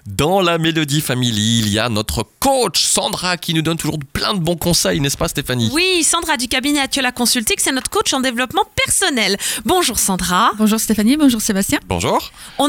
Dans la Mélodie Family, il y a notre coach Sandra qui nous donne toujours plein de bons conseils, n'est-ce pas Stéphanie ? Oui, Sandra du cabinet Atiola Consulting, c'est notre coach en développement personnel. Bonjour Sandra. Bonjour Stéphanie, bonjour Sébastien. Bonjour. On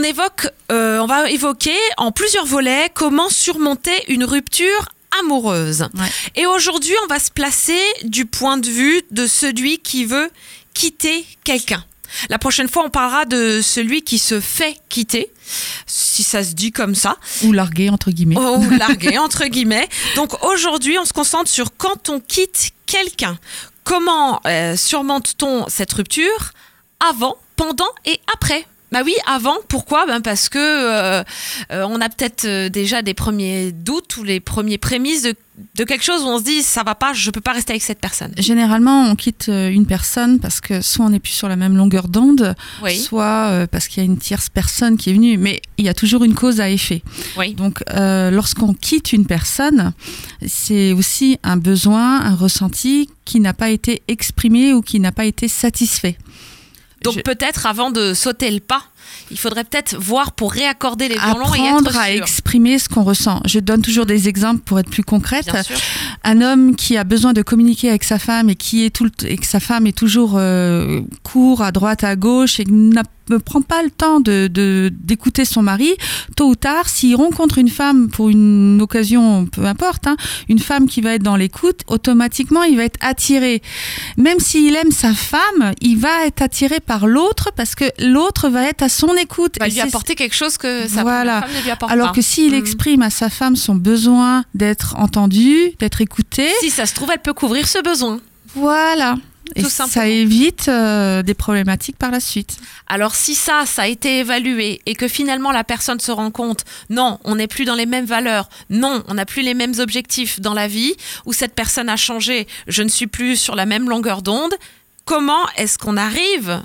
va évoquer en plusieurs volets comment surmonter une rupture amoureuse. Ouais. Et aujourd'hui, on va se placer du point de vue de celui qui veut quitter quelqu'un. La prochaine fois, on parlera de celui qui se fait quitter, si ça se dit comme ça. Ou larguer, entre guillemets. Ou larguer, entre guillemets. Donc aujourd'hui, on se concentre sur quand on quitte quelqu'un. Comment surmonte-t-on cette rupture avant, pendant et après ? Bah oui, avant. Pourquoi ? Parce que on a peut-être déjà des premiers doutes ou les premiers prémices de quelque chose où on se dit ça va pas, je peux pas rester avec cette personne. Généralement, on quitte une personne parce que soit on n'est plus sur la même longueur d'onde, Oui. soit parce qu'il y a une tierce personne qui est venue. Mais il y a toujours une cause à effet. Oui. Donc, lorsqu'on quitte une personne, c'est aussi un besoin, un ressenti qui n'a pas été exprimé ou qui n'a pas été satisfait. Donc peut-être avant de sauter le pas, il faudrait peut-être voir pour réaccorder les violons et être Apprendre sûr. à exprimer ce qu'on ressent. Je donne toujours des exemples pour être plus concrète. Bien sûr. Un homme qui a besoin de communiquer avec sa femme et et que sa femme est toujours court à droite, à gauche et ne prend pas le temps d'écouter son mari, tôt ou tard, s'il rencontre une femme pour une occasion, peu importe, une femme qui va être dans l'écoute, automatiquement, il va être attiré. Même s'il aime sa femme, il va être attiré par l'autre parce que l'autre va être à son écoute. Va Et lui c'est- apporter quelque chose que sa Voilà. femme ne lui apporte Alors pas. que s'il exprime à sa femme son besoin d'être entendu, d'être écouté, Si ça se trouve, elle peut couvrir ce besoin. voilà. Et Tout ça simplement. évite des problématiques par la suite. Alors si ça a été évalué et que finalement la personne se rend compte, non, on n'est plus dans les mêmes valeurs, non, on n'a plus les mêmes objectifs dans la vie, ou cette personne a changé, je ne suis plus sur la même longueur d'onde, comment est-ce qu'on arrive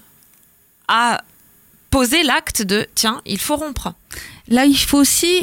à poser l'acte de « tiens, il faut rompre ». Là, il faut aussi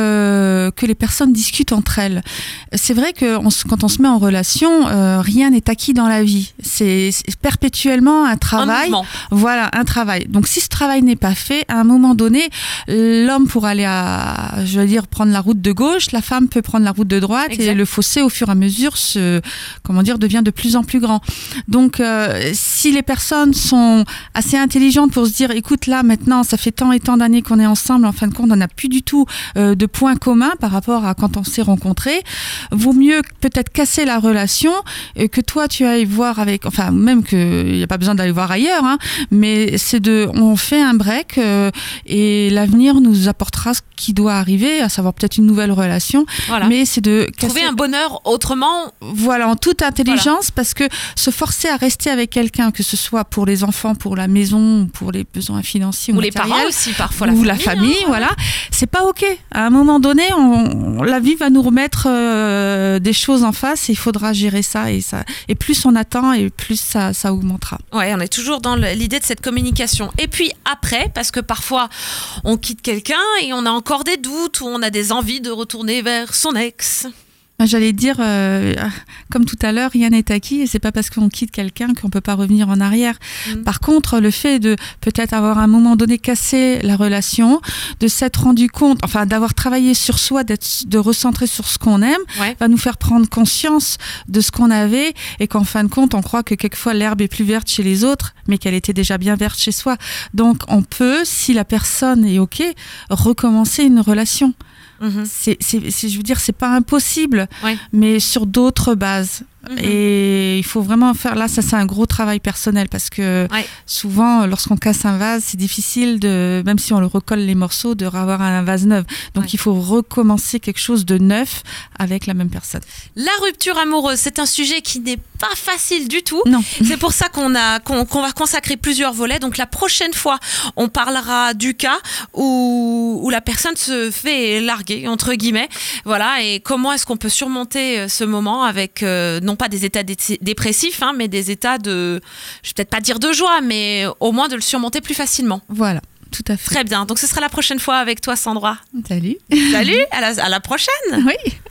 que les personnes discutent entre elles. C'est vrai que quand on se met en relation, rien n'est acquis dans la vie. C'est perpétuellement un travail. mouvement. Voilà, un travail. Donc, si ce travail n'est pas fait, à un moment donné, l'homme pour aller prendre la route de gauche, la femme peut prendre la route de droite Exact. et le fossé, au fur et à mesure, devient de plus en plus grand. Donc, si les personnes sont assez intelligentes pour se dire, écoute, là, maintenant, ça fait tant et tant d'années qu'on est ensemble, en fin de compte, on n'a plus du tout de points communs par rapport à quand on s'est rencontrés. Vaut mieux peut-être casser la relation que toi tu ailles voir même qu'il n'y a pas besoin d'aller voir ailleurs, mais on fait un break et l'avenir nous apportera ce qui doit arriver, à savoir peut-être une nouvelle relation. Voilà. Mais c'est de casser... Trouver un bonheur autrement. Voilà, en toute intelligence, parce que se forcer à rester avec quelqu'un, que ce soit pour les enfants, pour la maison, pour les besoins financiers Ou ou les matériels, parents aussi, parfois ou la famille, voilà. C'est pas ok. À un moment donné, la vie va nous remettre des choses en face et il faudra gérer ça. Et plus on attend, et plus ça augmentera. Ouais, on est toujours dans l'idée de cette communication. Et puis après, parce que parfois on quitte quelqu'un et on a encore des doutes ou on a des envies de retourner vers son ex. J'allais dire, comme tout à l'heure, rien n'est acquis et c'est pas parce qu'on quitte quelqu'un qu'on peut pas revenir en arrière. Par contre, le fait de peut-être avoir à un moment donné cassé la relation, de s'être rendu compte, d'avoir travaillé sur soi, de recentrer sur ce qu'on aime, Ouais. va nous faire prendre conscience de ce qu'on avait et qu'en fin de compte, on croit que quelquefois l'herbe est plus verte chez les autres, mais qu'elle était déjà bien verte chez soi. Donc, on peut, si la personne est ok, recommencer une relation. Je veux dire, c'est pas impossible, Ouais. mais sur d'autres bases. Et il faut vraiment faire, là, ça c'est un gros travail personnel parce que Ouais. souvent, lorsqu'on casse un vase, c'est difficile même si on le recolle les morceaux, de revoir un vase neuf. Donc Ouais. il faut recommencer quelque chose de neuf avec la même personne. La rupture amoureuse, c'est un sujet qui n'est pas facile du tout. Non. C'est pour ça qu'on va consacrer plusieurs volets. Donc la prochaine fois, on parlera du cas où la personne se fait larguer, entre guillemets. Voilà, et comment est-ce qu'on peut surmonter ce moment avec non pas des états dépressifs, mais des états de, je vais peut-être pas dire de joie, mais au moins de le surmonter plus facilement. Voilà, tout à fait. Très bien. Donc ce sera la prochaine fois avec toi, Sandra. Salut. Salut, à la prochaine. Oui.